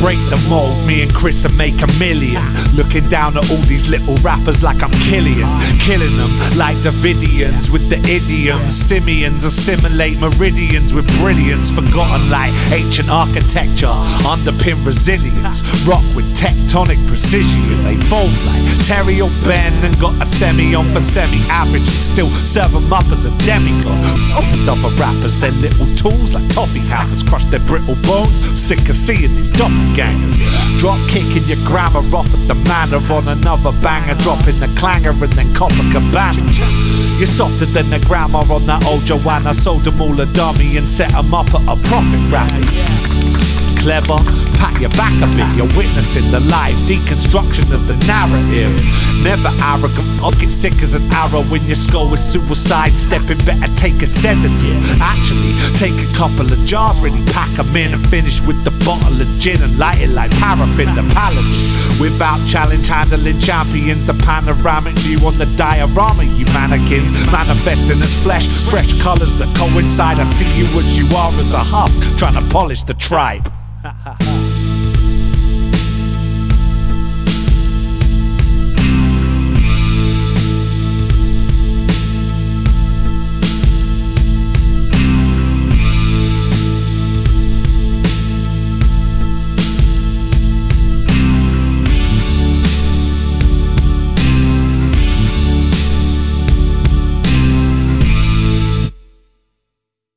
break the mold, me and Chris and make a million. Looking down at all these little rappers like I'm Killian. Killing them like Davidians with the idioms. Simians assimilate meridians with brilliance. Forgotten like ancient architecture, underpin resilience. Rock with tectonic precision. They fold like Terry or Ben and got a semi on for semi-average and still serve them up as a demigod. Offers other rappers their little tools like toffee hammers, crush their brittle bones. Sick of seeing these doppelgangers. Drop kicking your grammar off at the manor on another banger, dropping the clanger and then Copacabana. You're softer than the grammar on that old Joanna. Sold them all a dummy and set them up at a profit rapids. Clever, pat your back a bit, you're witnessing the live deconstruction of the narrative. Never arrogant, I'll get sick as an arrow when your skull is suicide stepping. Better take a sedative. Actually, take a couple of jars, really pack them in and finish with the bottle of gin and light it like paraffin, the paladin. Without challenge, handling champions, the panoramic view on the diorama, you mannequins manifesting as flesh, fresh colours that coincide. I see you as you are as a husk, trying to polish the tribe.